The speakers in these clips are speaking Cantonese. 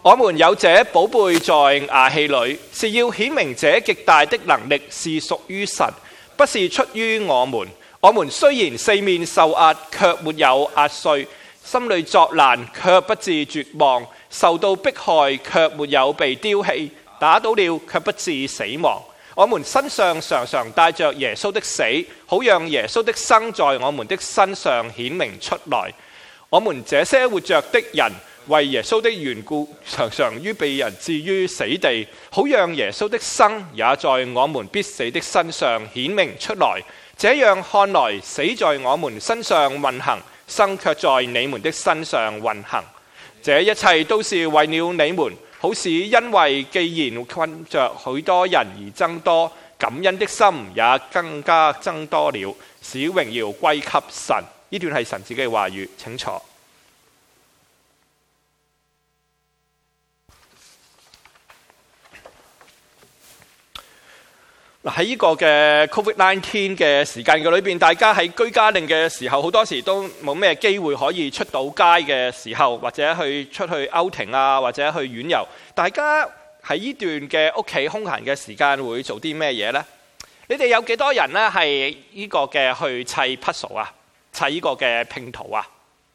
我們有這寶貝在瓦器裏，是要顯明這極大的能力是屬於神，不是出於我們。我們雖然四面受壓，卻沒有壓碎；心裏作難，卻不致絕望；受到迫害，卻沒有被丟棄；打倒了，卻不致死亡。我們身上常常帶着耶穌的死，好讓耶穌的生在我們的身上顯明出來。我們這些活着的人，為耶穌的緣故，常常於被人置於死地，好讓耶穌的生也在我們必死的身上顯明出來。這樣看來，死在我們身上運行，生卻在你們的身上運行。這一切都是為了你們，好使因為既然困着許多人而增多，感恩的心也更加增多了，使榮耀歸給神。呢段係神自己嘅話語，請坐。喺呢個嘅 COVID-19 嘅時間嘅裏邊，大家喺居家令嘅時候，好多時都冇咩機會可以出到街嘅時候，或者出去 outing 啊，或者去遠遊。大家喺呢段嘅屋企空閒嘅時間會做啲咩嘢呢？你哋有幾多人呢係呢個嘅去砌 puzzle 啊，砌呢個嘅拼圖啊？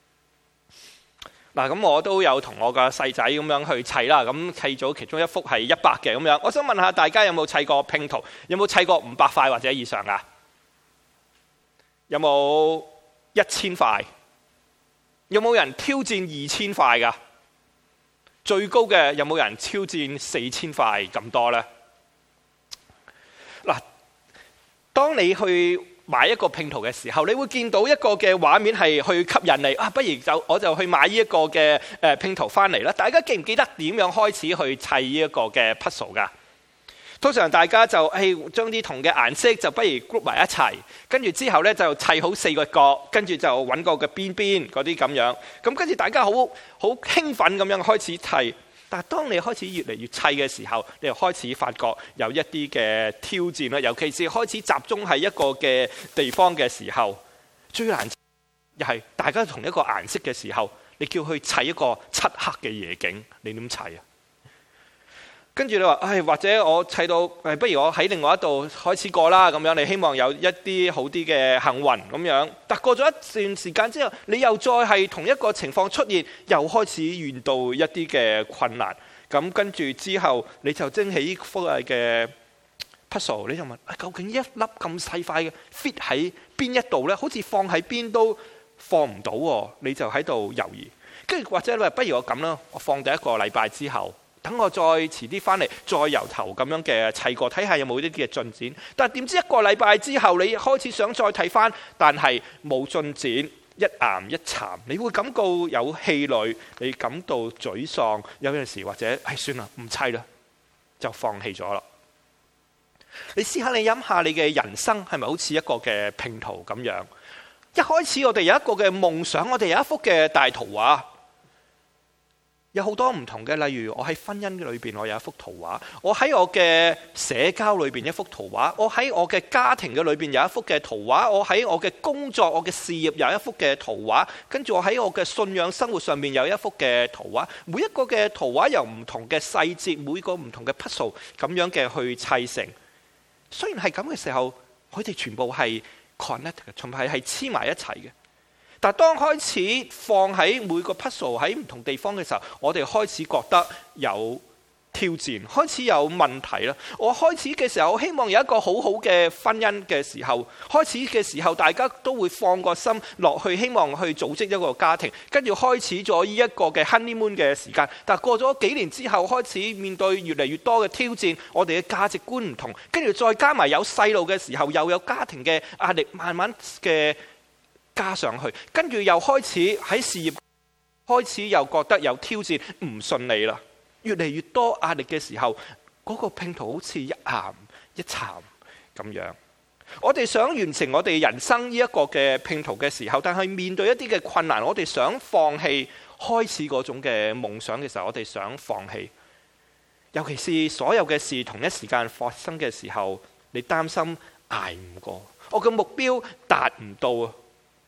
嗱，咁我都有同我個細仔咁樣去砌啦，咁砌咗其中一幅係100嘅咁樣。我想問下大家有冇砌過拼圖？有冇砌過500塊或者以上啊？有冇1000塊？有冇人挑戰2000塊㗎？最高嘅有冇人挑戰4000塊咁多呢？嗱，當你去買一個拼圖嘅時候，你會見到一個嘅畫面係去吸引你啊！不如我就去買呢一個嘅拼圖翻嚟啦。大家記唔記得點樣開始去砌呢一個嘅 puzzle 㗎？通常大家就將啲銅嘅顏色就不如 group 埋一齊，跟住之後呢，就砌好4個角，跟住就揾個嘅邊邊嗰啲咁樣。咁跟住大家好興奮咁樣開始砌。但係當你開始越嚟越砌嘅時候，你又開始發覺有一啲嘅挑戰啦。尤其是開始集中喺一個嘅地方嘅時候，最難又係大家同一個顏色嘅時候，你叫佢砌一個漆黑嘅夜景，你點砌啊？跟住你話，或者我砌到不如我喺另外一度開始過啦咁樣，你希望有一啲好啲嘅幸運咁樣。但過咗一段時間之後，你又再係同一個情況出現，又開始遇到一啲嘅困難。咁跟住之後，你就蒸起呢幅嘅 puzzle， 你就問，究竟一粒咁細塊嘅 fit 喺邊一度呢？好似放喺邊都放唔到喎，你就喺度猶豫。跟住或者你話，不如我咁啦，我放第一個禮拜之後。等我再遲啲翻嚟，再由頭咁樣嘅砌過，睇下有冇呢啲嘅進展。但係點知1個禮拜之後，你開始想再睇翻，但係冇進展，一岩一慘，你會感到有氣餒，你感到沮喪，有陣時或者算啦，唔砌啦，就放棄咗啦。你試下你諗下，你嘅人生係咪好似一個嘅拼圖咁樣？一開始我哋有一個嘅夢想，我哋有一幅嘅大圖畫。有好多唔同嘅，例如我喺婚姻裏邊，我有一幅圖畫；我喺我嘅社交裏邊一幅圖畫；我喺我嘅家庭嘅裏邊有一幅嘅圖畫；我喺我嘅工作、我嘅事業有一幅嘅圖畫；跟住我喺我嘅信仰生活上面有一幅嘅圖畫。每一個嘅圖畫由唔同嘅細節，每個唔同嘅 puzzle 咁樣嘅去砌成。雖然係咁嘅時候，佢哋全部係 connect 嘅，全部係黐埋一齊嘅。但係當開始放喺每個 puzzle 喺唔同地方嘅時候，我哋開始覺得有挑戰，開始有問題啦。我開始嘅時候希望有一個好好嘅婚姻嘅時候，開始嘅時候大家都會放個心落去，希望去組織一個家庭，跟住開始咗呢一個嘅 honeymoon 嘅時間。但係過咗幾年之後，開始面對越嚟越多嘅挑戰，我哋嘅價值觀唔同，跟住再加埋有細路嘅時候，又有家庭嘅壓力，慢慢嘅加上去，跟住又開始喺事業開始又覺得有挑戰，唔順利啦，越嚟越多壓力嘅時候，嗰個拼圖好似一岩一慘咁樣。我哋想完成我哋人生呢一個嘅拼圖嘅時候，但係面對一啲嘅困難，我哋想放棄開始嗰種嘅夢想嘅時候，我哋想放棄。尤其是所有嘅事同一時間發生嘅時候，你擔心捱唔過，我嘅目標達唔到啊！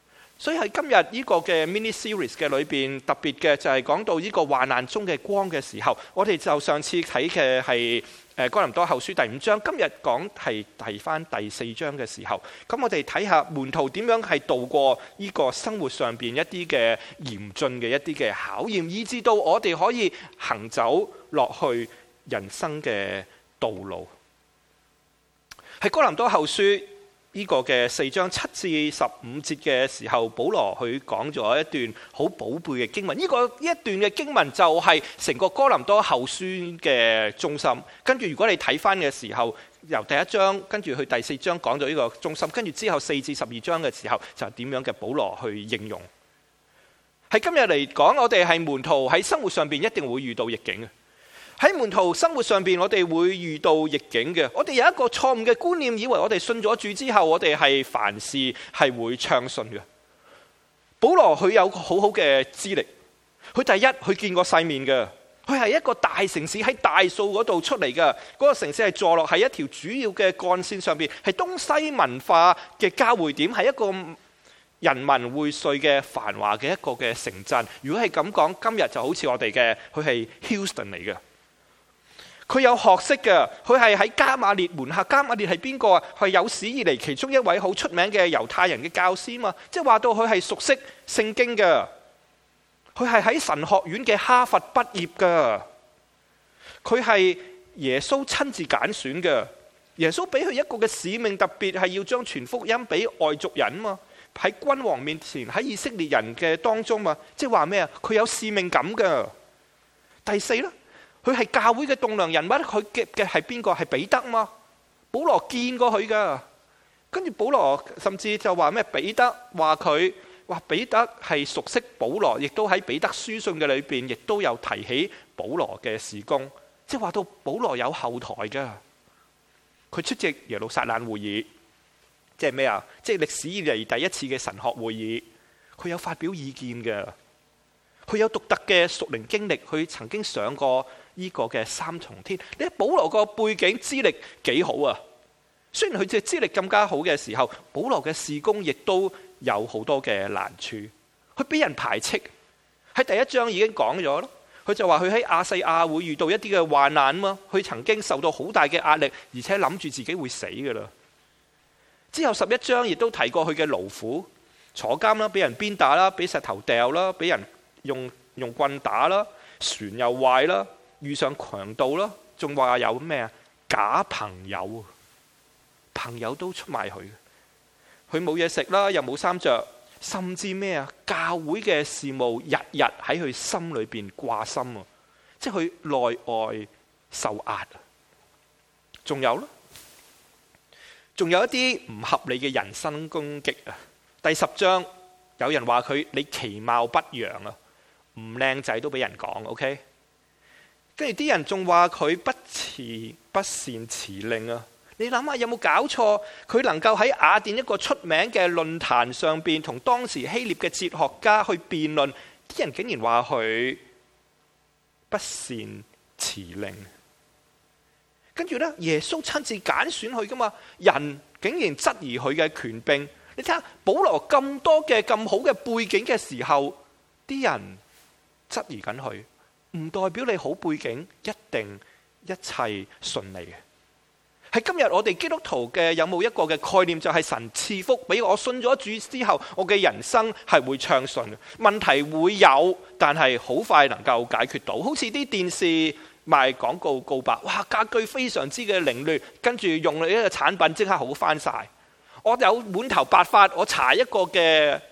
所以喺今日呢個嘅 mini series 嘅裏邊，特別嘅就係講到呢個患難中嘅光嘅時候，我哋就上次睇嘅係哥林多後書第5章，今日講係提翻第4章嘅時候，咁我哋睇下門徒點樣係度過呢個生活上邊一啲嘅嚴峻嘅一啲嘅考驗，以至到我哋可以行走落去人生嘅道路。喺哥林多後書呢個嘅4章7至15節嘅時候，保羅佢講咗一段好寶貝嘅經文。呢一段嘅經文就係成個哥林多後書嘅中心。跟住如果你睇翻嘅時候，由第1章跟住去第4章講咗呢個中心，跟住之後4至12章嘅時候就係點樣嘅保羅去應用。喺今日嚟講，我哋係門徒喺生活上邊一定會遇到逆境嘅。喺門徒生活上邊，我哋會遇到逆境嘅。我哋有一個錯誤嘅觀念，以為我哋信咗主之後，我哋係凡事係會暢順嘅。保羅佢有好好嘅資歷，佢第一佢見過世面嘅，佢係一個大城市喺大數嗰度出嚟嘅。嗰個城市係坐落喺一條主要嘅幹線上邊，係東西文化嘅交匯點，係一個人民匯萃嘅繁華嘅一個嘅城鎮。如果係咁講，今日就好似我哋嘅，佢係 Houston 嚟嘅。佢有學識嘅，佢係喺加馬列門下。加馬列係邊個啊？係有史以嚟其中一位好出名嘅猶太人嘅教師嘛。即係話到佢係熟悉聖經嘅，佢係喺神學院嘅哈佛畢業嘅，佢係耶穌親自揀選嘅。耶穌俾佢一個嘅使命，特別係要將傳福音俾外族人嘛。喺君王面前，喺以色列人嘅當中嘛。即係話咩啊？佢有使命感嘅。第四呢，佢係教會嘅棟梁人物，佢嘅係邊個？係彼得嘛？保羅見過佢噶，跟住保羅甚至就話咩？彼得話佢話彼得係熟悉保羅，亦都喺彼得書信嘅裏邊，亦都有提起保羅嘅事工，即係話到保羅有後台噶。佢出席耶路撒冷會議，即係咩啊？即係歷史以嚟第一次嘅神學會議，佢有發表意見嘅，佢有獨特嘅屬靈經歷，佢曾經上過呢個嘅3重天。你睇保羅個背景資歷幾好啊？雖然佢嘅資歷更加好嘅時候，保羅嘅事工亦都有好多嘅難處。佢俾人排斥，喺第1章已經講咗咯。佢就話佢喺亞細亞會遇到一啲嘅患難嘛。佢曾經受到好大嘅壓力，而且諗住自己會死噶啦。之後11章亦都提過佢嘅勞苦，坐監啦，俾人鞭打啦，俾石頭掉啦，俾人用棍打啦，船又壞啦，遇上強盜啦，仲話有咩啊？假朋友，朋友都出賣佢，佢冇嘢食啦，又冇衫着，甚至咩啊？教會嘅事務日日喺佢心裏邊掛心啊，即係佢內外受壓。仲有啦，仲有一啲唔合理嘅人身攻擊啊！第10章有人話佢你其貌不揚啊，唔靚仔都俾人講 ，OK？ 跟住啲人仲話佢不善辭令啊！你諗下有冇搞錯？佢能夠喺雅典一個出名嘅論壇上邊同當時希臘嘅哲學家去辯論，啲人竟然話佢不善辭令。跟住呢，耶穌親自揀選佢噶嘛，人竟然質疑佢嘅權柄。你睇下保羅咁多嘅咁好嘅背景嘅時候，啲人質疑緊佢，唔代表你好背景一定一切順利嘅。喺今日我哋基督徒嘅有冇一個嘅概念，就係神賜福俾我，信咗主之後，我嘅人生係會暢順嘅。問題會有，但係好快能夠解決到。好似啲電視賣廣告告白，哇，家居非常之嘅凌亂，跟住用呢個產品即刻好翻晒。我有滿頭白髮，我搽一個嘅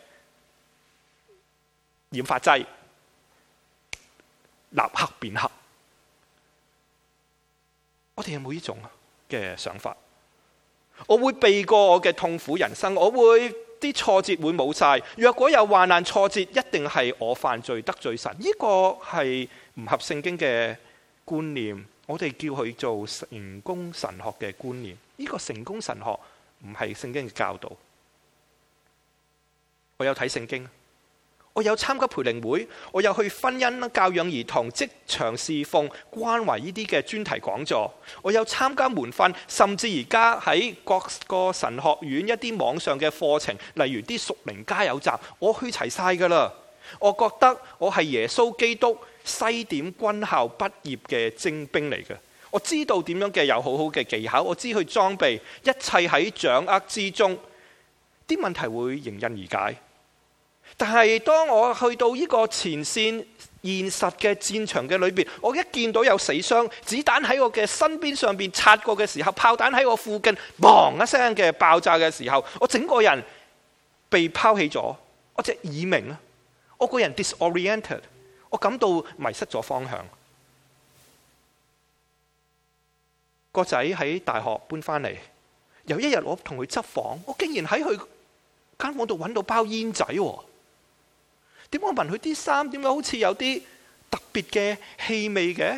染髮劑，立刻變黑。我哋有冇呢種嘅想法？我會避過我嘅痛苦人生，我會啲挫折會冇晒。若果有患難挫折，一定係我犯罪得罪神。呢個係唔合聖經嘅觀念，我哋叫佢做成功神學嘅觀念。呢個成功神學唔係聖經嘅教導。我有睇聖經， 我有參加培靈會，我有去婚姻教養兒童、職場侍奉、關懷呢啲嘅專題講座，我有參加門訓，甚至而家喺各個神學院一啲網上嘅課程，例如啲屬靈加油站，我去齊晒㗎喇。我覺得我係耶穌基督西點軍校畢業嘅精兵嚟嘅，我知道點樣嘅有好好嘅技巧，我知去裝備，一切喺掌握之中，啲問題會迎刃而解。但係當我去到呢個前線現實嘅戰場嘅裏邊，我一見到有死傷，子彈喺我嘅身邊上邊擦過嘅時候，炮彈喺我附近砰一聲嘅爆炸嘅時候，我整個人被拋棄咗，我隻耳鳴，我個人 disoriented， 我感到迷失咗方向。個仔喺大學搬翻嚟，有一日我同佢執房，我竟然喺佢間房度揾到包煙仔喎。點解我聞佢啲衫，點解好似有啲特別嘅氣味嘅？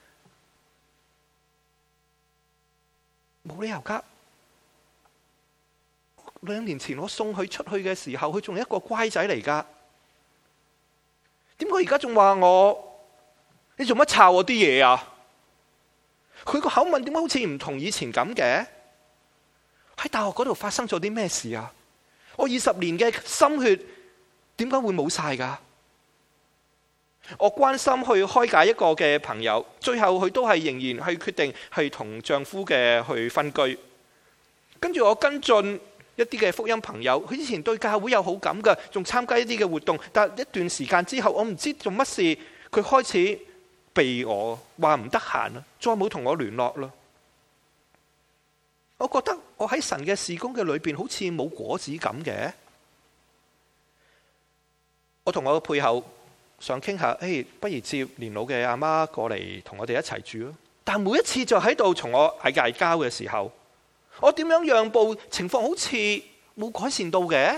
冇理由㗎。2年前我送佢出去嘅時候，佢仲係一個乖仔嚟㗎。點解而家仲話我？你做乜抄我啲嘢啊？佢個口吻點解好似唔同以前咁嘅？喺大學嗰度發生咗啲咩事啊？我20年嘅心血點解會冇晒㗎？我關心去開解一個嘅朋友，最後佢都係仍然係決定係同丈夫嘅去分居。跟住我跟進一啲嘅福音朋友，佢以前對教會有好感㗎，仲參加一啲嘅活動，但一段時間之後，我唔知做乜事，佢開始避我，話唔得閒啦，再冇同我聯絡啦。我覺得我喺神嘅事工嘅裏邊好似冇果子咁嘅。我同我嘅配偶想傾下，不如接年老嘅阿媽過嚟同我哋一齊住咯。但每一次就喺度同我嗌交嘅時候，我點樣讓步，情況好似冇改善到嘅。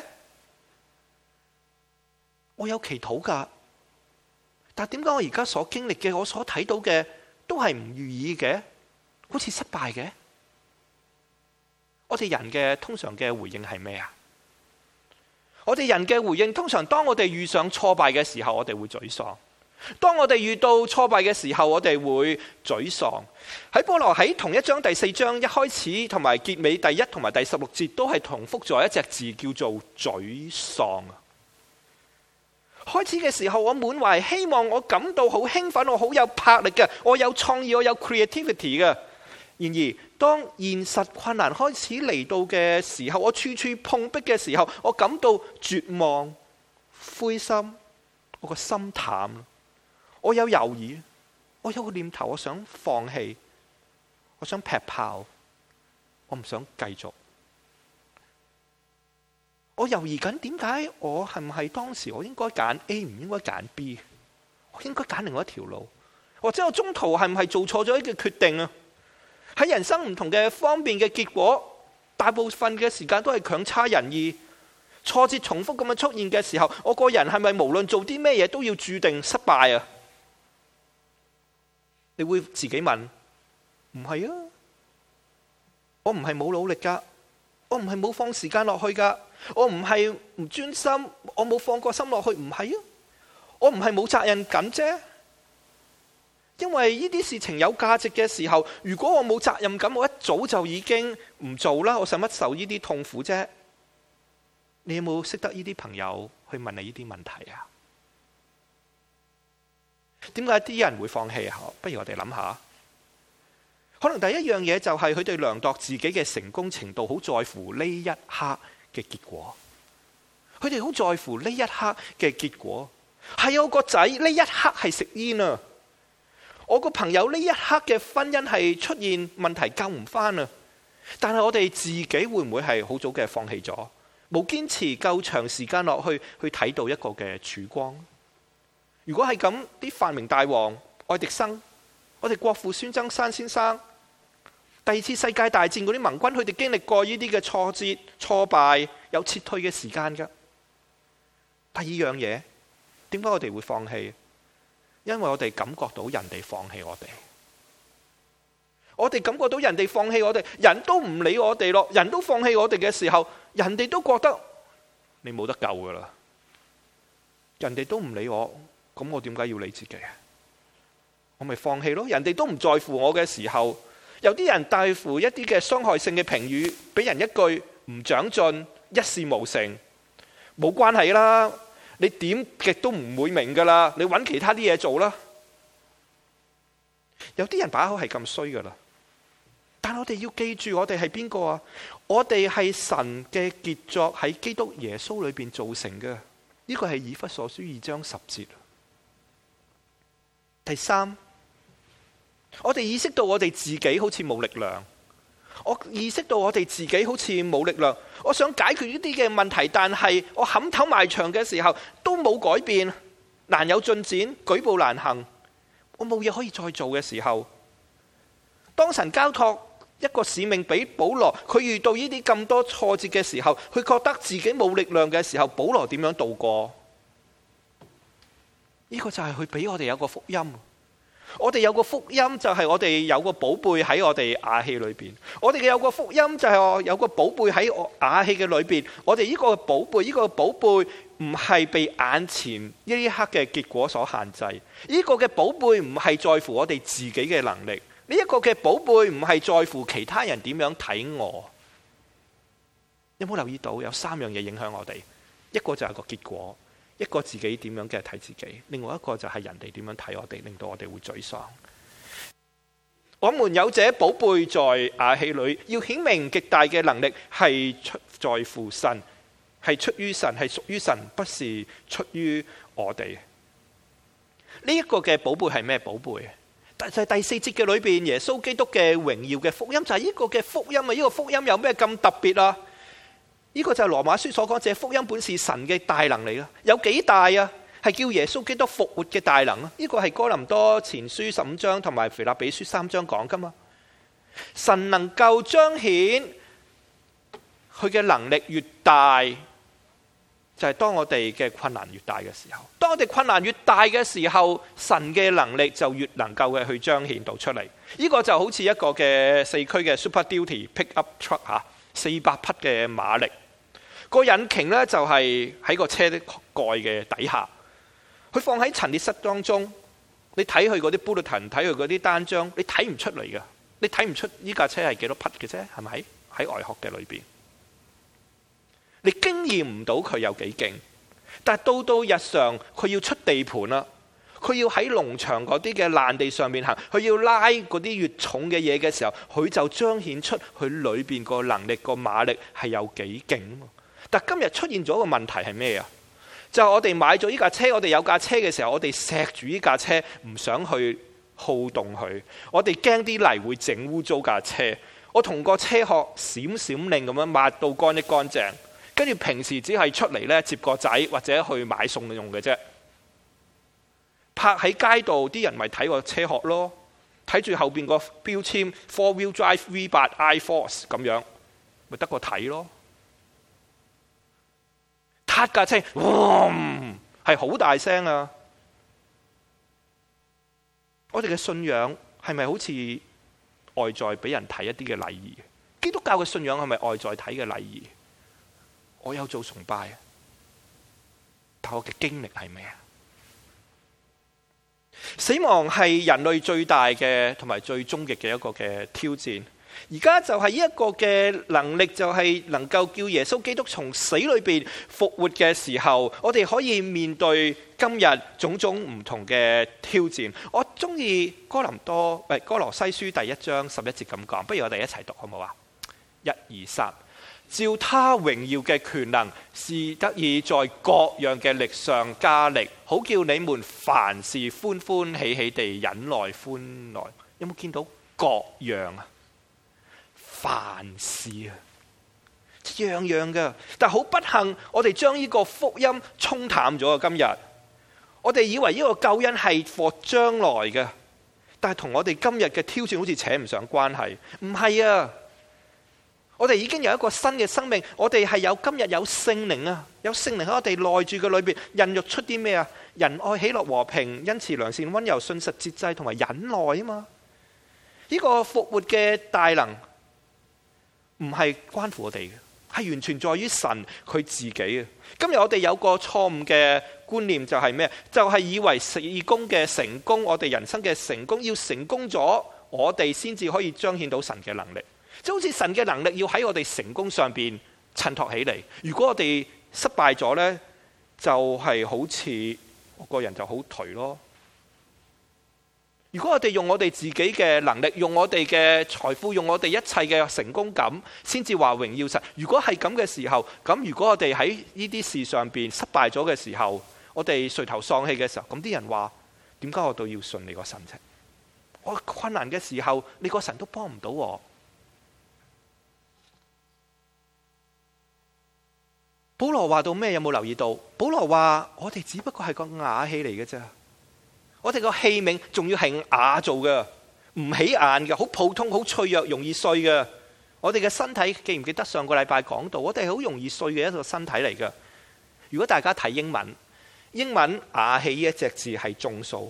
我有祈禱㗎，但點解我而家所經歷嘅，我所睇到嘅都係唔如意嘅，好似失敗嘅？我哋人嘅通常嘅回應係咩啊？我哋人嘅回應，通常當我哋遇上挫敗嘅時候，我哋會沮喪；當我哋遇到挫敗嘅時候，我哋會沮喪。喺保羅喺同一章第4章一開始同埋結尾第1同埋第16節都係重複咗一隻字，叫做沮喪。開始嘅時候，我滿懷希望，我感到好興奮，我好有魄力嘅，我有創意，我有 creativity 嘅。然而，當現實困難開始嚟到嘅時候，我處處碰壁嘅時候，我感到絕望、灰心，我個心淡，我有猶豫，我有個念頭，我想放棄，我想劈炮，我唔想繼續。我猶豫緊，點解我係唔係當時我應該揀 A， 唔應該揀 B？ 我應該揀另外一條路，或者我中途係唔係做錯咗一個決定啊？喺人生唔同嘅方面嘅結果，大部分嘅時間都係強差人意，挫折重複咁樣出現嘅時候，我個人係咪無論做啲咩嘢都要注定失敗啊？你會自己問，唔係啊，我唔係冇努力㗎，我唔係冇放時間落去㗎，我唔係唔專心，我冇放過心落去，唔係啊，我唔係冇責任感啫。因為呢啲事情有價值嘅時候，如果我冇責任感，我一早就已經唔做啦，我使乜受呢啲痛苦啫？你有冇識得呢啲朋友去問你呢啲問題啊？點解啲人會放棄啊？不如我哋諗下，可能第一樣嘢就係佢哋量度自己嘅成功程度，好在乎呢一刻嘅結果。佢哋好在乎呢一刻嘅結果。係我個仔呢一刻係食煙啊！我個朋友呢一刻嘅婚姻係出現問題，救唔返啊！但係我哋自己會唔會係好早嘅放棄咗，冇堅持夠長時間落去睇到一個嘅曙光？如果係咁，啲發明大王愛迪生，我哋國父孫中山先生，第2次世界大戰嗰啲盟軍，佢哋經歷過呢啲嘅挫折、挫敗，有撤退嘅時間㗎。第二樣嘢，點解我哋會放棄？因為我哋感覺到人哋放棄我哋，我哋感覺到人哋放棄我哋，人都唔理我哋咯，人都放棄我哋嘅時候，人哋都覺得你冇得救噶啦。 人哋都唔理我，咁我點解要理自己啊？我咪放棄咯。人哋都唔在乎我嘅時候，有啲人帶乎一啲嘅傷害性嘅評語，俾人一句唔長進，一事無成，冇關係啦。你點極都唔會明噶啦，你揾其他啲嘢做啦。有啲人把口係咁衰噶啦，但我哋要記住，我哋係邊個啊？我哋係神嘅傑作，喺基督耶穌裏邊造成嘅。呢個係以弗所書2章10節。第三，我哋意識到我哋自己好似冇力量，我意識到我哋自己好似冇力量。我想解決呢啲嘅問題，但係我冚頭埋牆嘅時候都冇改變，難有進展，舉步難行，我冇嘢可以再做嘅時候，當神交託一個使命俾保羅，佢遇到呢啲咁多挫折嘅時候，佢覺得自己冇力量嘅時候，保羅點樣度過？呢個就係佢俾我哋有個福音。我哋有個福音就係我哋有個寶貝喺我哋瓦器裏邊。我哋有個福音就係我有個寶貝喺我瓦器嘅裏邊。我哋呢個寶貝，呢個寶貝唔係被眼前呢一刻嘅結果所限制。呢個嘅寶貝唔係在乎我哋自己嘅能力。呢一個嘅寶貝唔係在乎其他人點樣睇我。有冇留意到有3樣嘢影響我哋？一個就係個結果，一個自己點樣嘅睇自己，另外一個就係人哋點樣睇我哋，令到我哋會沮喪。我們有這寶貝在瓦器裏，要顯明極大嘅能力係出在乎神，係出於神，係屬於神，不是出於我哋。呢一個嘅寶貝係咩寶貝？就係第4節嘅裏邊，耶穌基督嘅榮耀嘅福音，就係呢個嘅福音啊！呢個福音有咩咁特別啊？呢個就係羅馬書所講，這福音本是神嘅大能嚟啦。有幾大啊？係叫耶穌基督復活嘅大能啊！呢個係哥林多前書15章同埋腓立比書3章講噶嘛。神能夠彰顯佢嘅能力越大，就係當我哋嘅困難越大嘅時候。當我哋困難越大嘅時候，神嘅能力就越能夠嘅去彰顯到出嚟。呢個就好似一個嘅4驅嘅 Super Duty Pickup Truck 嚇，400匹嘅馬力。個引擎呢就係喺個車的蓋嘅底下，佢放喺陳列室當中。你睇佢嗰啲 bulletin， 睇佢嗰啲單張，你睇唔出嚟㗎。你睇唔出呢架車係幾多匹嘅啫，係咪？喺外殼嘅裏邊，你經驗唔到佢有幾勁。但係到日常，佢要出地盤啦，佢要喺農場嗰啲嘅爛地上面行，佢要拉嗰啲越重嘅嘢嘅時候，佢就彰顯出佢裏邊個能力、個馬力係有幾勁。但今日出現咗個問題係咩啊？就係我哋買咗呢架車，我哋有架車嘅時候，我哋錫住呢架車，唔想去好動佢，我哋驚啲泥會整污糟架車。我同個車殼閃閃令咁樣抹到乾一乾淨，跟住平時只係出嚟咧接個仔或者去買餸用嘅啫。泊喺街度，啲人咪睇個車殼咯，睇住後邊個標籤 Four Wheel Drive V8 iForce 咁樣，咪得個睇咯。撻架車，係好大聲啊！我哋嘅信仰係咪好似外在俾人睇一啲嘅禮儀？基督教嘅信仰係咪外在睇嘅禮儀？我有做崇拜，但我嘅經歷係咩啊？死亡係人類最大嘅同埋最終極嘅一個嘅挑戰。而家就係呢一個嘅能力，就係能夠叫耶穌基督從死裏邊復活嘅時候，我哋可以面對今日種種唔同嘅挑戰。我中意哥羅西書第1章11節咁講，不如我哋一齊讀好唔好啊？1、2、3，照他榮耀嘅權能，是得以在各樣嘅力上加力，好叫你們凡事歡歡喜喜地忍耐歡樂。有冇見到各樣啊？凡事啊，樣樣嘅，但好不幸，我哋將呢個福音沖淡咗啊！今日我哋以為呢個救恩係for將來嘅，但係同我哋今日嘅挑戰好似扯唔上關係。唔係啊，我哋已經有一個新嘅生命，我哋係有今日有聖靈啊，有聖靈喺我哋內住嘅裏邊，孕育出啲咩啊？仁愛、喜樂、和平、恩慈、良善、溫柔、信實、節制同埋忍耐啊嘛！呢個復活嘅大能，唔係關乎我哋嘅， 係完全在於神佢自己嘅。今日我哋有個錯誤嘅觀念就係咩？就係以為事工嘅成功，我哋人生嘅成功，要成功咗，我哋先至可以彰顯到神嘅能力。就好似神嘅能力要喺我哋成功上邊襯托起嚟。如果我哋失敗咗呢，就係好似我個人就好頹咯。如果我哋用我哋自己嘅能力，用我哋嘅財富，用我哋一切嘅成功感，先至話榮耀神。如果係咁嘅時候，咁如果我哋喺呢啲事上邊失敗咗嘅時候，我哋垂頭喪氣嘅時候，咁啲人話點解我都要信你個神啫？我困難嘅時候，你個神都幫唔到我。保羅話到咩？有冇留意到？保羅話我哋只不過係個瓦器嚟嘅啫。我哋個器皿仲要係瓦做嘅，唔起眼嘅，好普通，好脆弱，容易碎嘅。我哋嘅身體記唔記得上個禮拜講到，我哋係好容易碎嘅一個身體嚟嘅。如果大家睇英文瓦器呢一隻字係眾數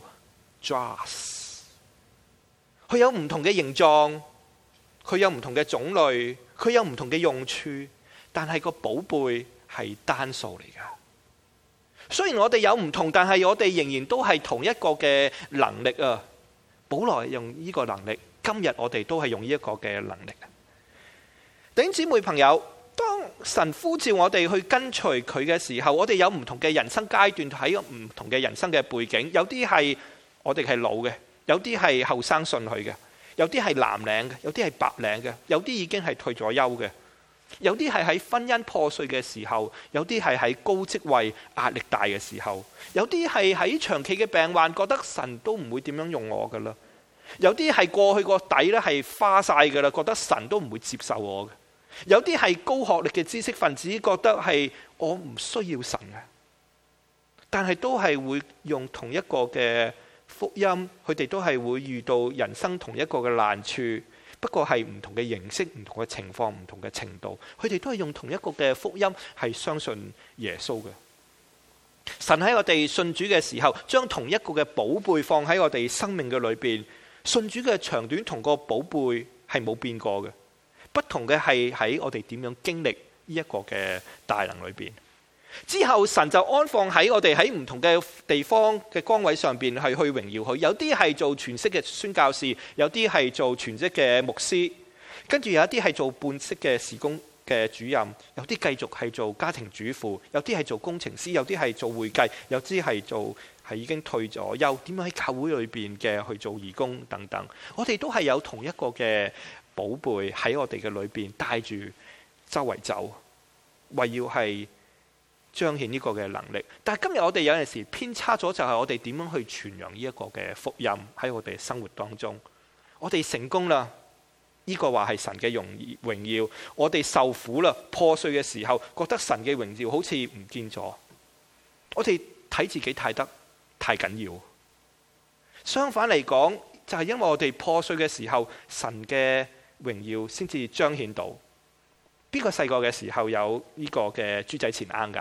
，jars， 佢有唔同嘅形狀，佢有唔同嘅種類，佢有唔同嘅用處，但係個寶貝係單數嚟㗎。雖然我哋有唔同，但係我哋仍然都係同一個嘅能力啊！保羅用呢個能力，今日我哋都係用呢一個嘅能力。弟兄姊妹朋友，當神呼召我哋去跟隨佢嘅時候，我哋有唔同嘅人生階段，喺唔同嘅人生嘅背景，有啲係我哋係老嘅，有啲係後生信佢嘅，有啲係藍領嘅，有啲係白領嘅，有啲已經係退咗休嘅。有啲係喺婚姻破碎嘅時候，有啲係喺高職位壓力大嘅時候，有啲係喺長期嘅病患，覺得神都唔會點樣用我噶啦。有啲係過去個底咧係花晒噶啦，覺得神都唔會接受我嘅。有啲係高學歷嘅知識分子，覺得係我唔需要神嘅，但係都係會用同一個嘅福音，佢哋都係會遇到人生同一個嘅難處。不過係唔同嘅形式、唔同嘅情況、唔同嘅程度，佢哋都係用同一個嘅福音，係相信耶穌嘅。神喺我哋信主嘅時候，將同一個嘅寶貝放喺我哋生命嘅裏邊。信主嘅長短同個寶貝係冇變過嘅，不同嘅係喺我哋點樣經歷呢一個嘅大能裏邊。之後神就安放喺我哋喺唔同嘅地方嘅崗位上邊，係去榮耀佢。有啲係做全職嘅宣教士，有啲係做全職嘅牧師，跟住有一啲係做半職嘅事工嘅主任，有啲繼續係做家庭主婦，有啲係做工程師，有啲係做會計，有啲係已經退咗休，點樣喺教會裏邊嘅去做義工等等。我哋都係有同一個嘅寶貝喺我哋嘅裏邊帶住周圍走，為要係彰顯呢個嘅能力。但係今日我哋有陣時偏差咗，就係我哋點樣去傳揚呢一個嘅福音喺我哋生活當中。我哋成功啦，呢個話係神嘅榮耀。我哋受苦啦，破碎嘅時候，覺得神嘅榮耀好似唔見咗。我哋睇自己睇得太緊要。相反嚟講，就係因為我哋破碎嘅時候，神嘅榮耀先至彰顯到。邊個細個嘅時候有呢個嘅豬仔錢罌㗎？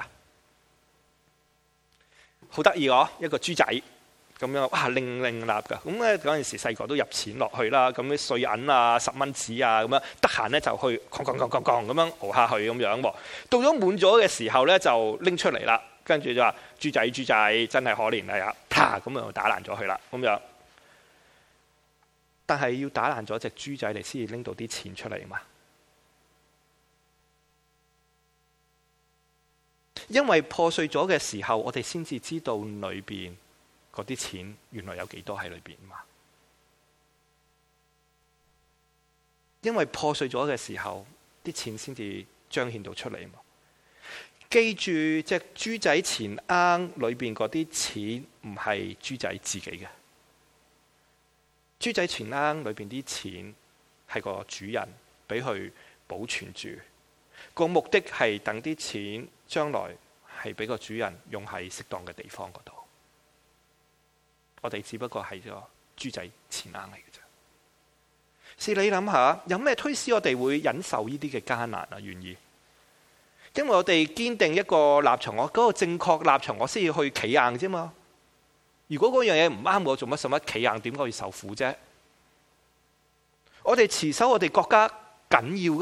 好得意哦，一個豬仔咁樣，哇，零零立㗎。咁咧嗰陣時細個都入錢落去啦，咁啲碎銀啊、10蚊紙啊咁樣，得閒咧就去咣咁樣熬下去咁樣。到咗滿咗嘅時候咧，就拎出嚟啦，跟住就話豬仔真係可憐啊！啪咁就打爛咗佢啦，咁樣。但係要打爛咗隻豬仔嚟先至拎到啲錢出嚟嘛。因為破碎咗嘅時候，我哋先至知道裏邊嗰啲錢原來有幾多喺裏邊嘛。因為破碎咗嘅時候，啲錢先至彰顯到出嚟嘛。記住，隻豬仔錢罌裏邊嗰啲錢唔係豬仔自己嘅，豬仔錢罌裏邊啲錢係個主人俾佢保存住。個目的係等啲錢將來係俾個主人用喺適當嘅地方嗰度。我哋只不過係個豬仔錢罌嚟嘅啫。試你諗下，有咩推使我哋會忍受呢啲嘅艱難啊？願意？因為我哋堅定一個立場，我嗰個正確立場，我先要去企硬啫嘛。如果嗰樣嘢唔啱我，做乜使乜企硬？點解要受苦啫？我哋持守我哋國家緊要噶嘛。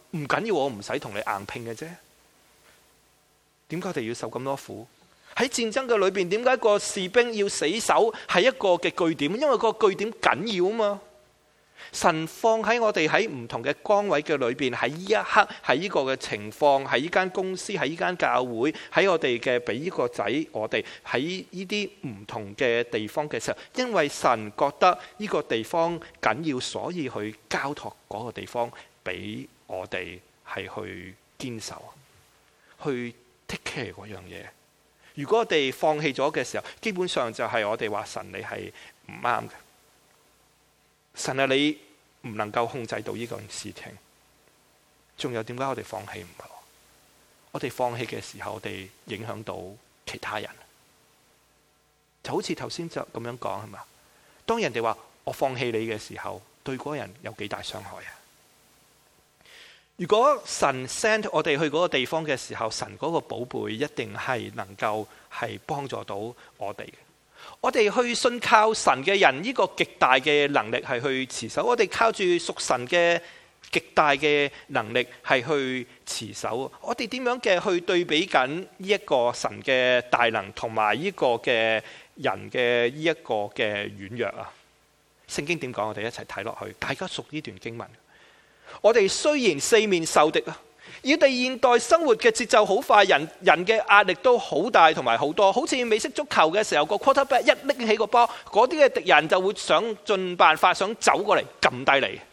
唔緊要，我唔使同你硬拼嘅啫。點解我哋要受咁多苦？喺戰爭嘅裏邊，點解個士兵要死守係一個嘅據點？因為個據點緊要啊嘛。神放喺我哋喺唔同嘅崗位嘅裏邊，喺呢一刻，喺呢個嘅情況，喺呢間公司，喺呢間教會，喺我哋嘅俾呢個仔，我哋喺呢啲唔同嘅地方嘅時候，因為神覺得呢個地方緊要，所以去交託嗰個地方俾我哋係去堅守，去 take care 嗰樣嘢。如果我哋放棄咗嘅時候，基本上就係我哋話神你係唔啱嘅。神啊，你唔能夠控制到呢個事情。仲有點解我哋放棄唔到？我哋放棄嘅時候，我哋影響到其他人。就好似頭先就咁樣講，係嘛？當人哋話我放棄你嘅時候，對嗰個人有幾大傷害啊？如果神 send 我哋去嗰個地方嘅時候，神嗰個寶貝一定係能夠係幫助到我哋。我哋去信靠神嘅人，呢個極大嘅能力係去持守。我哋靠住屬神嘅極大嘅能力係去持守。我哋點樣嘅去對比緊呢一個神嘅大能同埋呢個嘅人嘅呢一個嘅軟弱啊？聖經點講？我哋一齊睇落去，大家熟呢段經文。我哋雖然四面受敵啊，我哋現代生活嘅節奏好快，人嘅壓力都好大同埋好多。好似美式足球嘅時候，個 quarterback 一拎起個波，嗰啲嘅敵人就會想盡辦法想走過嚟撳低你。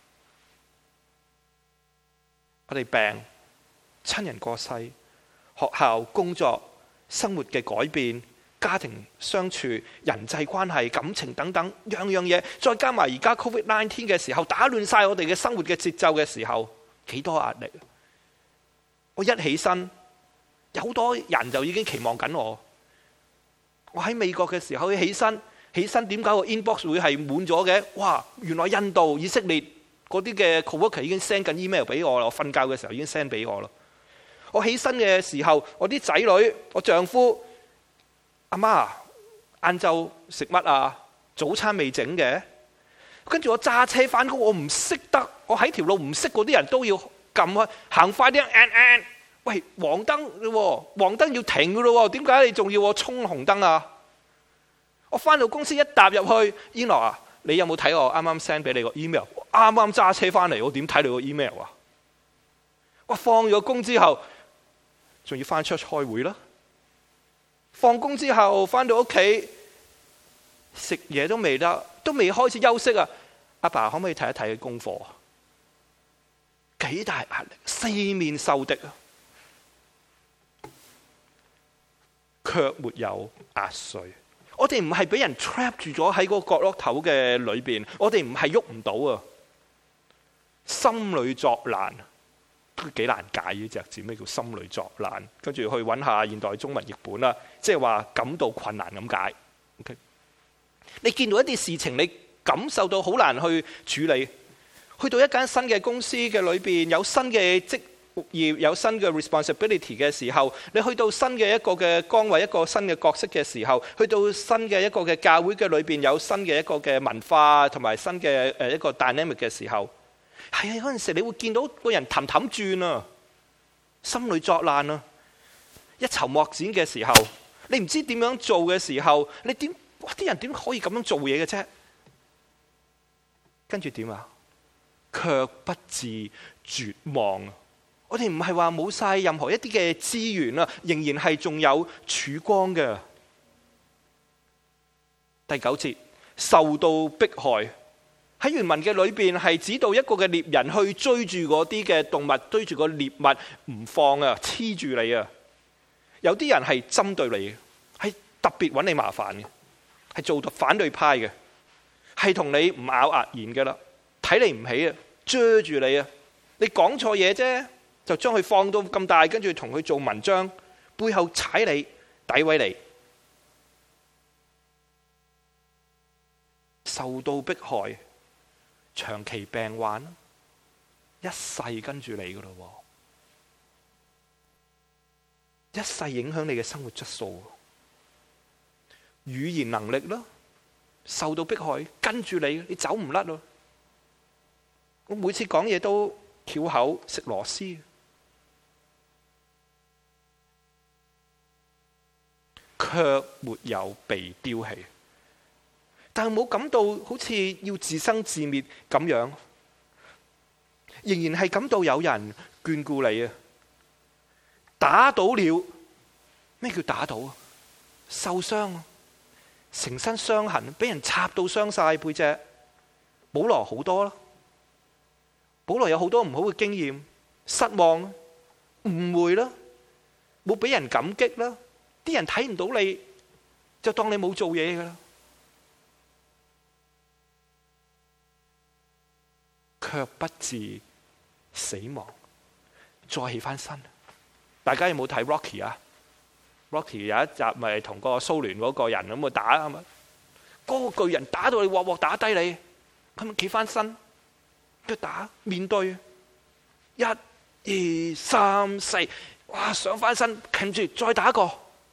我哋病、親人過世、學校、工作、生活嘅改變、家庭相處、人際關係、感情等等，樣樣嘢，再加埋而家 COVID-19 嘅時候，打亂晒我哋嘅生活嘅節奏嘅時候，幾多壓力？我一起身，有好多人就已經期望緊我。我喺美國嘅時候起身點解個 inbox 會係滿咗嘅？哇！原來印度、以色列嗰啲嘅 coworker 已經 send 緊 email 俾我啦。我瞓覺嘅時候已經 send 俾我啦。我起身嘅時候，我啲仔女、我丈夫。阿媽，晏晝食乜啊？早餐未整嘅。跟住我揸車翻工，我唔識得，我喺條路唔識嗰啲人都要撳啊，行快啲。喂，黃燈喎，黃燈要停噶咯，點解你仲要我衝紅燈啊？我翻到公司一踏入去，Enoch啊，你有冇睇我啱啱 send 俾你個 email？ 啱啱揸車翻嚟，我點睇你個 email 啊？我放咗工之後，仲要翻出去開會啦。放工之後翻到屋企食嘢都未得，都未開始休息啊！阿爸可唔可以睇一睇佢功課？幾大壓力，四面受敵啊，卻沒有壓碎。我哋唔係俾人 trap 住咗喺個角落頭嘅裏邊，我哋唔係喐唔到啊，心裏作難。都幾難解呢隻字，咩叫心裏作難？跟住去揾下現代中文譯本啦，即係話感到困難咁解。Okay? 你見到一啲事情，你感受到好難去處理。去到一間新嘅公司嘅裏邊，有新嘅職業，有新嘅 responsibility 嘅時候，你去到新嘅一個嘅崗位，一個新嘅角色嘅時候，去到新嘅一個嘅教會嘅裏邊，有新嘅一個嘅文化同埋新嘅一個 dynamic 嘅時候。係啊，嗰陣時你會見到個人氹氹轉啊，心裏作難啊，一籌莫展嘅時候，你唔知點樣做嘅時候，你點？哇！啲人點可以咁樣做嘢嘅啫？跟住點啊？卻不至絕望啊！我哋唔係話冇晒任何一啲嘅資源啊，仍然係仲有曙光嘅。第9節，受到迫害。喺原文嘅裏邊係指到一個嘅獵人去追住嗰啲嘅動物，追住個獵物唔放啊，黐住你啊！有啲人係針對你，係特別揾你麻煩嘅，係做到反對派嘅，係同你唔咬牙言嘅啦，睇你唔起啊，追住你啊！你講錯嘢啫，就將佢放到咁大，跟住同佢做文章，背後踩你、詆毀你，受到迫害。長期病患，一世跟住你噶咯，一世影響你嘅生活質素。語言能力咯，受到迫害，跟住你，你走唔甩咯。我每次講嘢都翹口食螺絲，卻沒有被丟棄。但係冇感到好似要自生自滅咁樣，仍然係感到有人眷顧你啊！打倒了，咩叫打倒啊？受傷啊，成身傷痕，俾人插到傷晒背脊。保羅好多啦，保羅有好多唔好嘅經驗，失望、誤會啦，冇俾人感激啦，啲人睇唔到你就當你冇做嘢噶啦，卻不致死亡，再起翻身。大家有冇睇 Rocky 啊？ Rocky 有一集咪同個蘇聯嗰個人咁去打啊嘛，嗰個巨人打到你鑊鑊打低你，佢咪企翻身，佢打面對，1、2、3、4，哇上翻身，擎住再打個。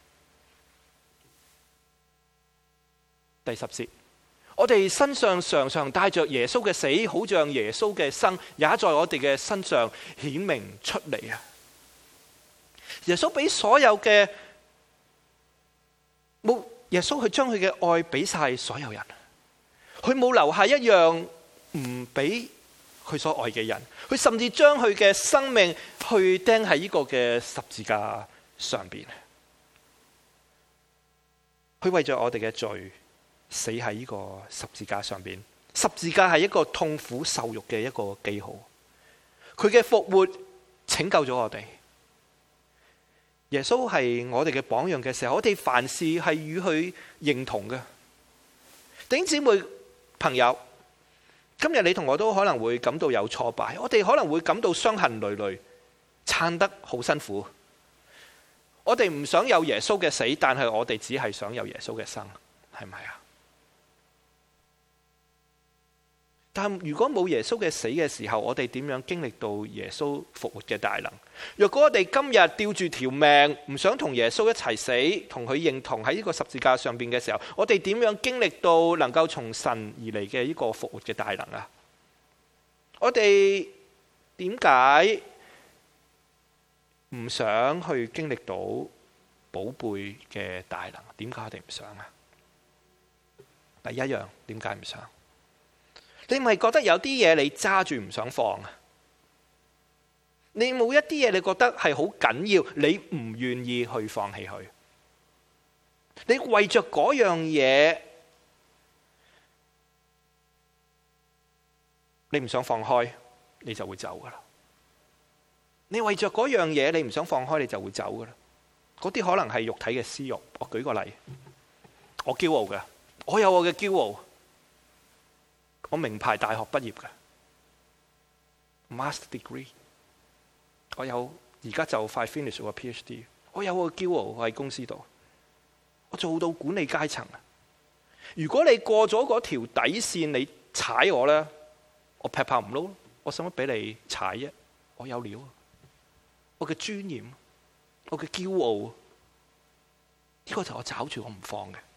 第10節，我哋身上常常帶着耶穌嘅死，好像耶穌嘅生也在我哋嘅身上顯明出嚟啊！耶穌俾所有嘅冇，耶穌去將佢嘅愛俾晒所有人，佢冇留下一樣唔俾佢所愛嘅人，佢甚至將佢嘅生命去釘喺呢個嘅十字架上邊，佢為咗我哋嘅罪死喺呢個十字架上邊。十字架係一個痛苦受辱嘅一個記號，佢嘅復活拯救咗我哋。耶穌係我哋嘅榜樣嘅時候，我哋凡事係與佢認同嘅。弟兄姊妹朋友，今日你同我都可能會感到有挫敗，我哋可能會感到傷痕累累，撐得好辛苦。我哋唔想有耶穌嘅死，但係我哋只係想有耶穌嘅生，係咪啊？但如果冇耶穌嘅死嘅時候，我哋點樣經歷到耶穌復活嘅大能？若果我哋今日吊住條命，唔想同耶穌一齊死，同佢認同喺呢個十字架上邊嘅時候，我哋點樣經歷到能夠從神而嚟嘅呢個復活嘅大能啊？我哋點解唔想去經歷到寶貝嘅大能？點解我哋唔想啊？第一樣，點解唔想？你咪覺得有啲嘢你揸住唔想放啊？你冇一啲嘢你覺得係好緊要，你唔願意去放棄佢？你為着嗰樣嘢，你唔想放開，你就會走噶啦。你為着嗰樣嘢，你唔想放開，你就會走噶啦。嗰啲可能係肉體嘅私欲。我舉個例，我驕傲嘅，我有我嘅驕傲。我名牌大學畢業嘅 Master Degree， 我有而家就快 finish 個 PhD。我有個驕傲，我喺公司度，我做到管理階層。如果你過咗嗰條底線，你踩我咧，我劈炮唔撈，我使乜俾你踩啫？我有料，我嘅尊嚴，我嘅驕傲，呢個就我找住我唔放嘅。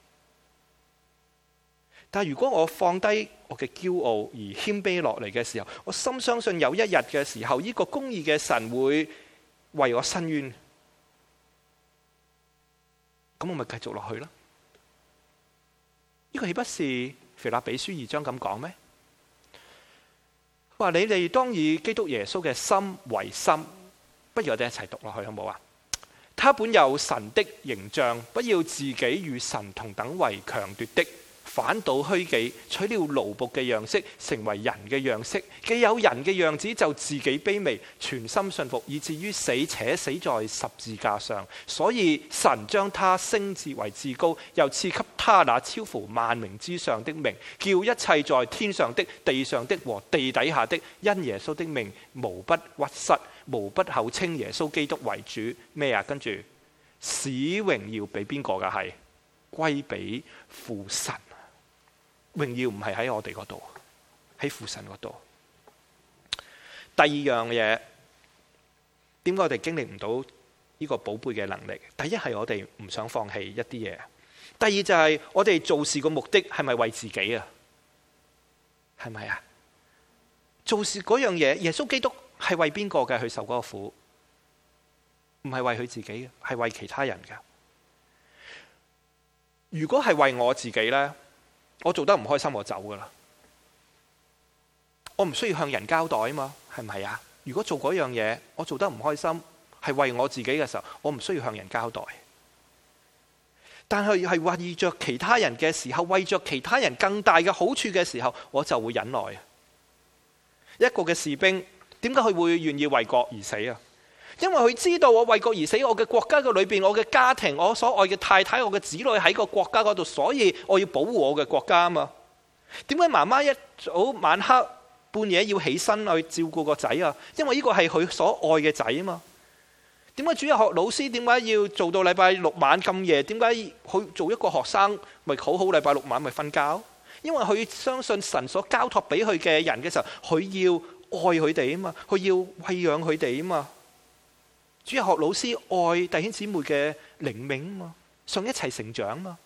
但係如果我放低我嘅驕傲而謙卑落嚟嘅時候，我深相信有一日嘅時候，呢個公義嘅神會為我伸冤，咁我咪繼續落去啦。呢個豈不是腓立比書2章咁講咩？話你哋當以基督耶穌嘅心為心，不如我哋一齊讀落去好唔好啊？他本有神的形象，不要自己與神同等為強奪的，反倒虛己，取了奴僕嘅樣式，成為人嘅樣式。既有人嘅樣子，就自己卑微，全心信服，以至於死，且死在十字架上。所以神將他升至為至高，又賜給他那超乎萬名之上的名，叫一切在天上的、地上的和地底下的，因耶穌的名，無不屈膝，無不口稱耶穌基督為主。咩啊？跟住使榮耀俾邊個噶？係歸俾父神。榮耀唔係喺我哋嗰度，喺父神嗰度。第二樣嘢，點解我哋經歷唔到呢個寶貝嘅能力？第一係我哋唔想放棄一啲嘢，第二就係我哋做事個目的係咪為自己啊？係咪啊？做事嗰樣嘢，耶穌基督係為邊個嘅？去受嗰個苦，唔係為佢自己嘅，係為其他人嘅。如果係為我自己呢，我做得唔開心，我走噶啦。我唔需要向人交代啊嘛，係唔係啊？如果做嗰樣嘢，我做得唔開心，係為我自己嘅時候，我唔需要向人交代。但係為着其他人嘅時候，為着其他人更大嘅好處嘅時候，我就會忍耐。一個嘅士兵，點解佢會願意為國而死啊？因為佢知道我為國而死，我嘅國家嘅裏邊，我嘅家庭，我所愛嘅太太，我嘅子女喺個國家嗰度，所以我要保護我嘅國家啊嘛。點解媽媽一早晚黑半夜要起身去照顧個仔啊？因為呢個係佢所愛嘅仔啊嘛。點解主日學老師點解要做到禮拜六晚咁夜？點解去做一個學生咪好禮拜六晚咪瞓覺？因為佢相信神所交託俾佢嘅人嘅時候，佢要愛佢哋啊嘛，佢要餵養佢哋啊嘛。主日學老師愛弟兄姊妹嘅靈命啊嘛，想一齊成長啊嘛。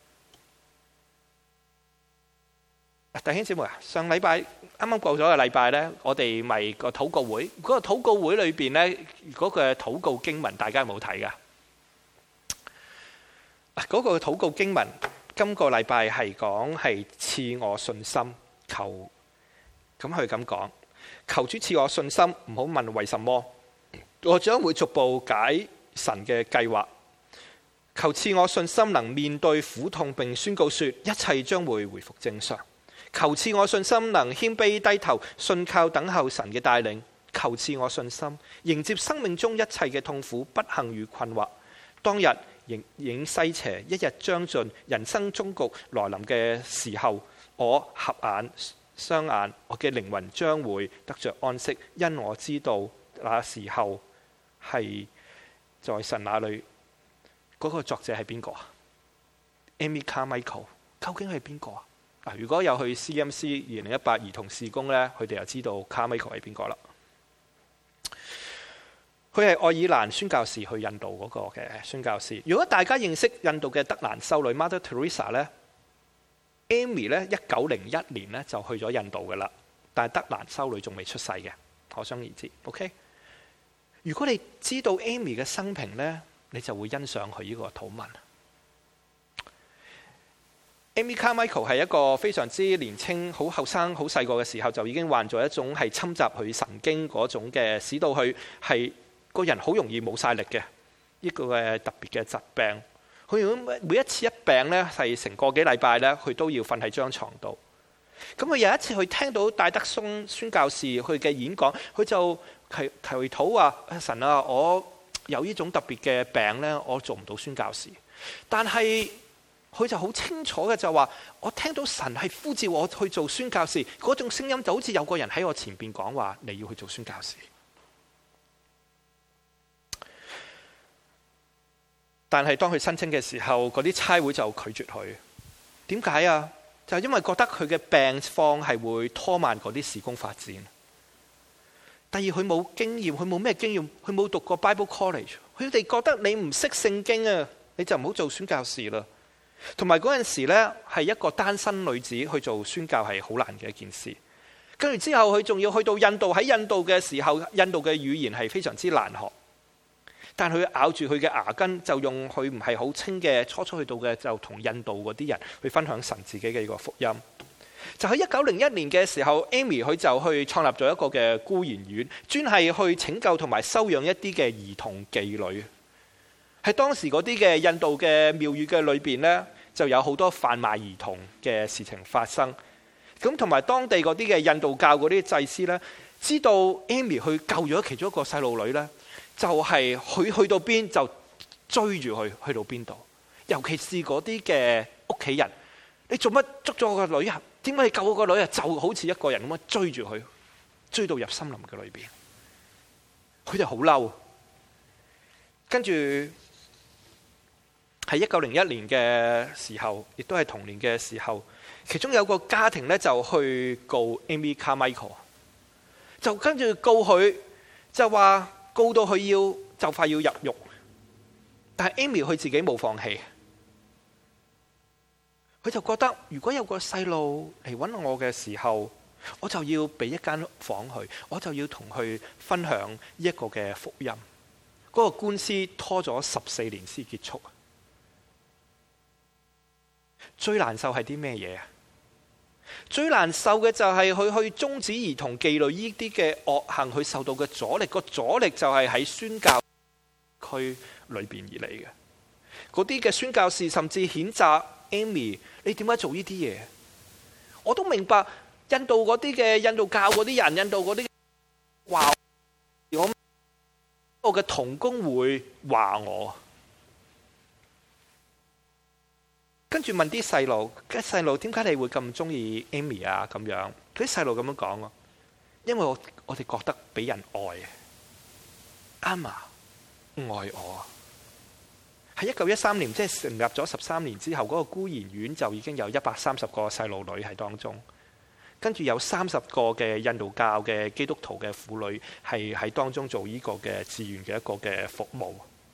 弟兄姊妹啊，上禮拜啱啱過咗個禮拜呢，我哋咪個禱告會，嗰個禱告會裏邊呢，嗰個禱告經文大家有冇睇噶？嗰個禱告經文今個禮拜係講係賜我信心，求咁佢咁講，求主賜我信心，唔好問為什麼，我將會逐步解神嘅計劃。求賜我信心，能面對苦痛，並宣告說一切將會回復正常。求賜我信心，能謙卑低頭，信靠等候神嘅帶領。求賜我信心，迎接生命中一切嘅痛苦、不幸與困惑。當日影西斜，一日將盡，人生終局來臨嘅時候，我合眼雙眼，我嘅靈魂將會得着安息，因我知道那時候係在神那裏。嗰個作者係邊個啊？ Amy Carmichael 究竟係邊個啊？如果有去 CMC 2018兒童事工呢，佢哋就知道 Carmichael 係邊個啦。佢係愛爾蘭宣教士，去印度嗰個嘅宣教士。如果大家認識印度嘅德蘭修女 Mother Teresa 呢， Amy 呢1901年呢就去咗印度噶啦，但係德蘭修女仲未出世嘅，可想而知。OK， 如果你知道 Amy 嘅生平呢，你就會欣賞佢呢個禱文。Amy Carmichael 係一個非常之年青、好後生、好細個嘅時候就已經患咗一種係侵襲佢神經嗰種嘅，使到佢係個人好容易冇晒力嘅一個嘅特別嘅疾病。佢如果每一次一病呢，係成個幾禮拜呢，佢都要瞓喺張床度。咁佢有一次佢聽到戴德松宣教士佢嘅演講，佢就祈禱話：神啊，我有呢種特別嘅病呢，我做唔到宣教士。但係佢就好清楚嘅就話，我聽到神係呼召我去做宣教士，嗰種聲音就好似有個人喺我前邊講話，你要去做宣教士。但係當佢申請嘅時候，嗰啲差會就拒絕佢。點解啊？就因為覺得佢嘅病況係會拖慢嗰啲事工發展。第二，佢冇經驗，佢冇咩經驗，佢冇讀過 Bible College， 佢哋覺得你唔識聖經啊，你就唔好做宣教士啦。同埋嗰陣時呢，係一個單身女子去做宣教係好難嘅一件事。跟住之後佢仲要去到印度，喺印度嘅時候，印度嘅語言係非常之難學。但佢咬住佢嘅牙根，就用佢唔係好清嘅初去到嘅，就同印度嗰啲人去分享神自己嘅呢個福音。就喺1901年嘅時候 ，Amy 佢就去創立咗一個嘅孤兒院，專係去拯救同埋收養一啲嘅兒童妓女。喺當時嗰啲嘅印度嘅廟宇嘅裏邊呢，就有好多販賣兒童嘅事情發生。咁同埋當地嗰啲嘅印度教嗰啲祭司呢，知道 Amy 去救咗其中一個細路女呢，就係佢去到邊就追住佢去到邊度。尤其是嗰啲嘅屋企人，你做乜捉咗我個女啊？點解你救我個女啊？就好似一個人咁樣追住佢，追到入森林嘅裏邊。佢哋好嬲，跟住喺1901年嘅時候，亦都係同年嘅時候，其中有個家庭呢，就去告 Amy Carmichael， 就跟住告佢，就話告到佢就快要入獄。但係 Amy 佢自己冇放棄，佢就覺得如果有個細路嚟揾我嘅時候， 我就要俾一間房佢，我就要同佢分享一個嘅福音。嗰個官司拖咗14年先結束。最難受係啲咩嘢啊？最難受嘅就係佢去終止兒童妓女呢啲嘅惡行，佢受到嘅阻力，個阻力就係喺宣教區裏邊而嚟嘅。嗰啲嘅宣教士甚至譴責 Amy， 你點解做呢啲嘢？我都明白印度嗰啲嘅印度教嗰啲人，印度嗰啲話我嘅同工會話我，跟住問啲細路，細路點解你會咁中意 Amy 啊？咁樣，嗰啲細路咁樣講啊，因為我哋覺得俾人愛，Amma愛我。喺1913年，即係成立咗13年之後，嗰個孤兒院就已經有130個細路女喺當中，跟住有30個嘅印度教嘅基督徒嘅婦女係喺當中做呢個嘅志願嘅一個嘅服務。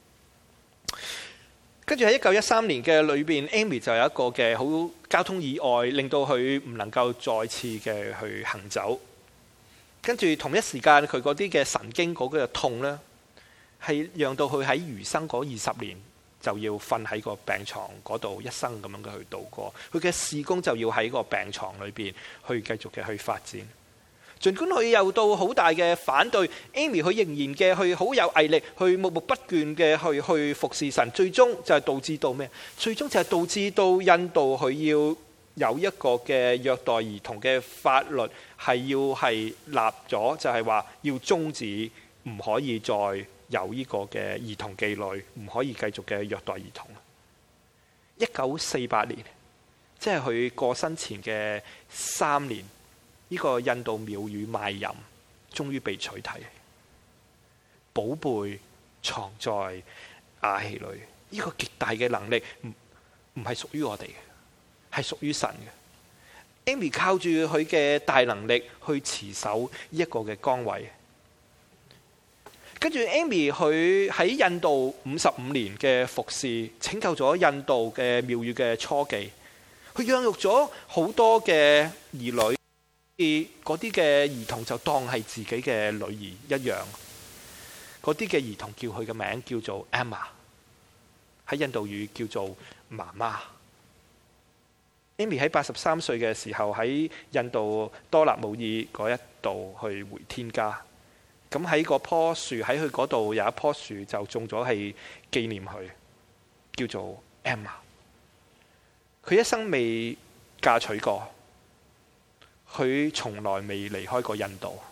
跟住喺1913年嘅裏邊 ，Amy 就有一個嘅好交通意外，令到佢唔能夠再次嘅去行走。跟住同一時間，佢嗰啲嘅神經嗰個痛呢，係讓到佢喺餘生嗰20年就要瞓喺個病床嗰度，一生咁樣嘅去度過。佢嘅事工就要喺個病床裏邊去繼續嘅去發展。儘管佢有到好大嘅反對 ，Amy 佢仍然嘅去好有毅力，去默默不倦嘅去服侍神。最終就係導致到咩？最終就係導致到印度佢要有一個嘅虐待兒童嘅法律，係要係立咗，就係話要終止，唔可以再有呢個嘅兒童妓女，唔可以繼續嘅虐待兒童。1948年，即係佢過身前嘅3年，呢個印度廟宇賣淫終於被取締。寶貝藏在瓦器裏，呢個極大嘅能力唔係屬於我哋嘅，係屬於神嘅。Amy 靠住佢嘅大能力去持守呢一個嘅崗位。跟住 Amy 佢喺印度55年嘅服侍，拯救咗印度嘅廟宇嘅初期。佢養育咗好多嘅兒女，嗰啲嘅兒童就當係自己嘅女兒一樣。嗰啲嘅兒童叫佢嘅名叫做 Amma， 喺印度語叫做媽媽。Amy 喺83歲嘅時候喺印度多納姆爾嗰一度去回天家。咁喺嗰棵樹，喺佢嗰度有一棵樹就種咗係紀念佢，叫做 Amma。佢一生未嫁娶過，佢從來未離開過印度，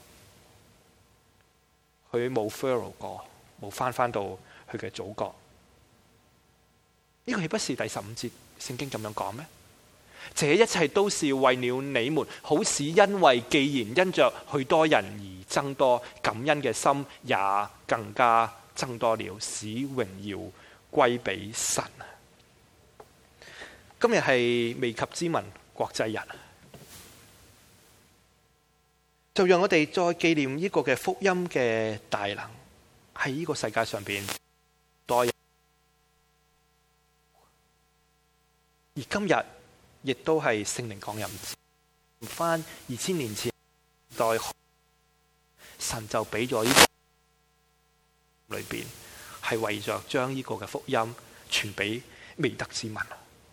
佢冇 furrow 過，冇翻到佢嘅祖國。呢個豈不是第15節聖經咁樣講咩？這一切都是為了你們，好使因為既然因着許多人而增多，感恩嘅心也更加增多了，使榮耀歸俾神。今日係未及之民國際日，就讓我哋再紀念呢個嘅福音嘅大能喺呢個世界上邊多人，而今日亦都係聖靈降臨翻2000年前代，神就俾咗呢個裏邊係為着將呢個嘅福音傳俾未得之民。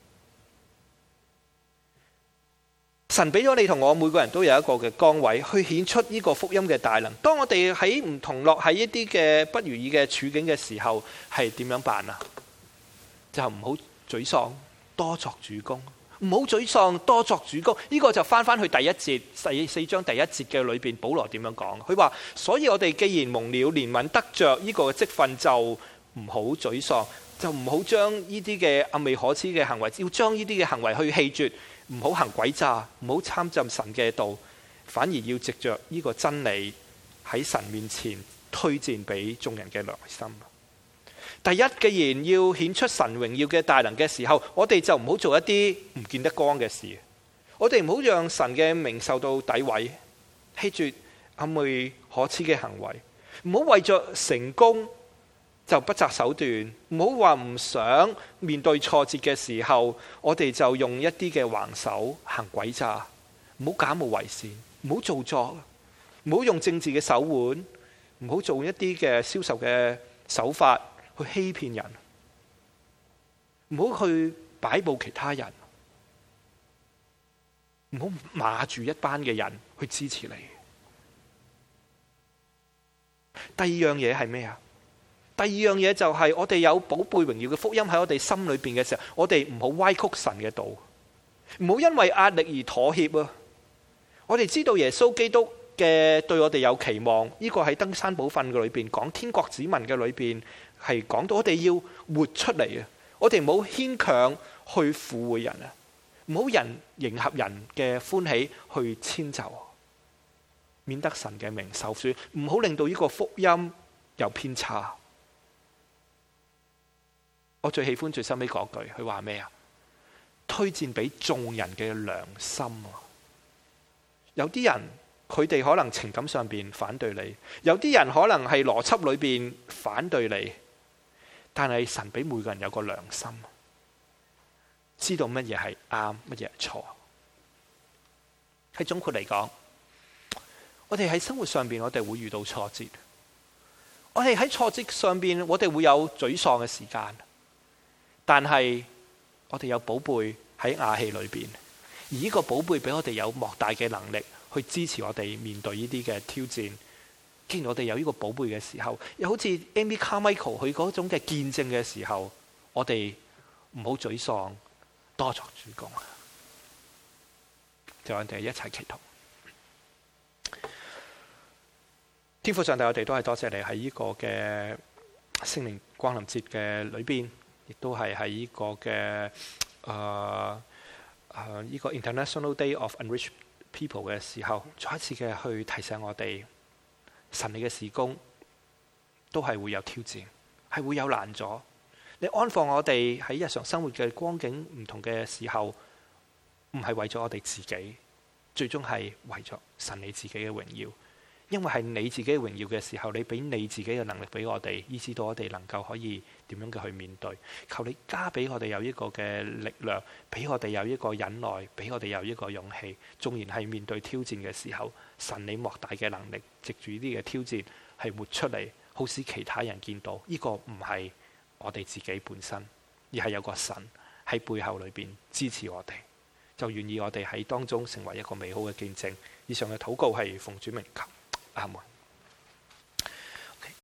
神俾咗你同我每個人都有一個嘅崗位去顯出呢個福音嘅大能。當我哋喺唔同落喺一啲嘅不如意嘅處境嘅時候，係點樣辦啊？就唔好沮喪，多作主工。唔好沮喪，多作主工。呢個就翻去第一節4章第1節嘅裏邊，保羅點樣講？佢話：所以我哋既然蒙了憐憫，得着呢個職分，就唔好沮喪，就唔好將呢啲嘅暗昧可恥嘅行為，要將呢啲嘅行為去棄絕，唔好行詭詐，唔好參進神嘅道，反而要藉着呢個真理喺神面前推薦俾眾人嘅良心。第一，既然要顯出神榮耀嘅大能嘅時候，我哋就唔好做一啲唔見得光嘅事。我哋唔好讓神嘅名受到詆毀，棄絕暗昧可恥嘅行為。唔好為着成功就不擇手段。唔好話唔想面對挫折嘅時候，我哋就用一啲嘅橫手行詭詐。唔好假冒為善， 唔好做作，唔好用政治嘅手腕，唔好做一啲嘅銷售嘅手法去欺騙人，唔好去擺佈其他人，唔好碼住一班嘅人去支持你。第二樣嘢係咩啊？第二樣嘢就係我哋有寶貝榮耀嘅福音喺我哋心裏邊嘅時候，我哋唔好歪曲神嘅道，唔好因為壓力而妥協啊！我哋知道耶穌基督嘅對我哋有期望，呢個喺登山寶訓嘅裏邊講天國子民嘅裏邊係講到我哋要活出嚟啊！我哋唔好牽強去附會人啊，唔好迎合人嘅歡喜去遷就，免得神嘅名受損，唔好令到呢個福音有偏差。我最喜歡最收尾嗰句，佢話咩啊？推薦俾眾人嘅良心啊！有啲人佢哋可能情感上邊反對你，有啲人可能係邏輯裏邊反對你，但係神俾每個人有個良心，知道乜嘢係啱，乜嘢係錯。喺總括嚟講，我哋喺生活上邊，我哋會遇到挫折，我哋喺挫折上邊，我哋會有沮喪嘅時間。但係我哋有寶貝喺亞氣裏邊，而呢個寶貝俾我哋有莫大嘅能力去支持我哋面對呢啲嘅挑戰。既然我哋有呢個寶貝嘅時候，又好似 Amy Carmichael 佢嗰種嘅見證嘅時候，我哋唔好沮喪，多作主工。就我哋一齊祈禱。天父上帝，我哋都係多謝你喺呢個嘅聖靈光臨節嘅裏邊，亦都係喺呢個嘅呢個 International Day of Unreached People 嘅時候，再一次嘅去提醒我哋，神你嘅事工都係會有挑戰，係會有難阻。你安放我哋喺日常生活嘅光景唔同嘅時候，唔係為咗我哋自己，最終係為咗神你自己嘅榮耀。因為係你自己嘅榮耀嘅時候，你俾你自己嘅能力俾我哋，以致到我哋能夠可以點樣嘅去面對。求你加俾我哋有一個嘅力量，俾我哋有一個忍耐，俾我哋有一個勇氣。縱然係面對挑戰嘅時候，神你莫大嘅能力，藉住呢啲嘅挑戰係活出嚟，好使其他人見到呢個唔係我哋自己本身，而係有個神喺背後裏邊支持我哋，就願意我哋喺當中成為一個美好嘅見證。以上嘅禱告係奉主名求。阿門。